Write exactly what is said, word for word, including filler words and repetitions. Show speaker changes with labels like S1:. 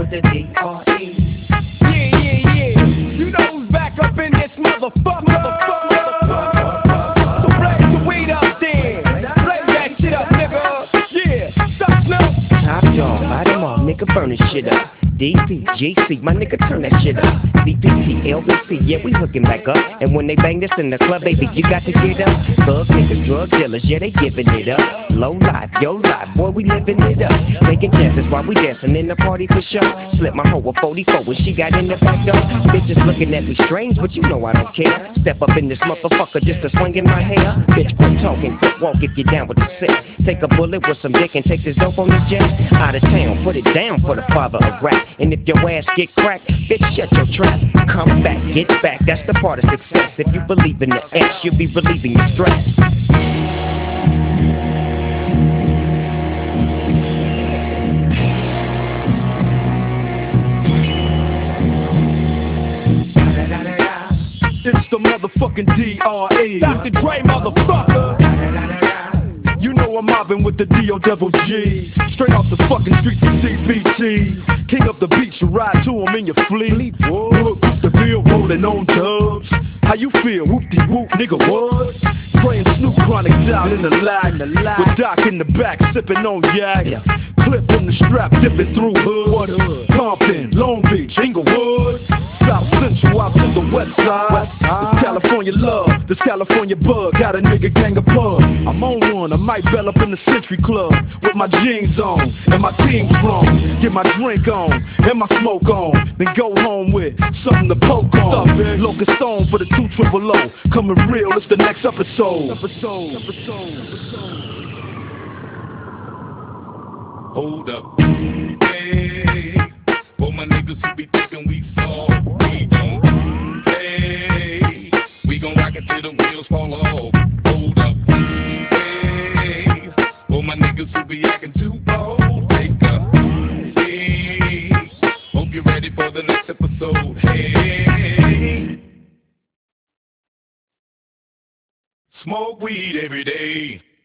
S1: with the D R E.
S2: Yeah, yeah, yeah. You know who's back up in this motherfucker. Motherfucker, motherfucker. So blaze the weed up then. Blaze that shit up, nigga. Yeah, stop snow.
S1: Top dog, light 'em off, nigga, burn this shit up. D P, G C, my nigga, turn that shit up. C P T, L B C, yeah, we hooking back up. And when they bang this in the club, baby, you got to get up. Thug niggas, drug dealers, yeah, they giving it up. Low life, yo life, boy, we living it up. Taking chances while we dancing in the party for sure. Slip my hoe a forty-four when she got in the back door. Bitches looking at me strange, but you know I don't care. Step up in this motherfucker just to swing in my hair. Bitch, quit talking, quit walk if you're down with the sick. Take a bullet with some dick and take this dope on this jet. Out of town, put it down for the father of rap. And if your ass get cracked, bitch, shut your trap. Come back, get back, that's the part of success. If you believe in the S, you'll be relieving your stress.
S2: It's the motherfucking D R E. Doctor Dre, motherfucker. You know I'm mobbing with the D O double G. Straight off the fucking streets of C P T. King up the beach, you ride to him in your fleet. Look, the bill rolling on dubs. How you feel? Whoop-de-whoop, nigga, what? Spraying Snoop Chronic down in the lag. With Doc in the back, sipping on yak. Clip in the strap, dipping through hood. Compton, Long Beach, Inglewood. South Central out to the west side. West side. This California love, this California bug. Got a nigga gang of pub. I'm on one, I might bell up in the Century Club. With my jeans on, and my team strong. Get my drink on, and my smoke on. Then go home with something to poke on. Locust Stone for the two triple O. Coming real, it's the next episode. Episode, episode, episode.
S3: Hold up, hey, for my niggas who be thinking we soft, we don't play. We gon' rock it till the wheels fall off. Hold up, hey, for my niggas who be acting too bold, take a seat. Hope you're ready for the next episode. Hey, smoke weed every day.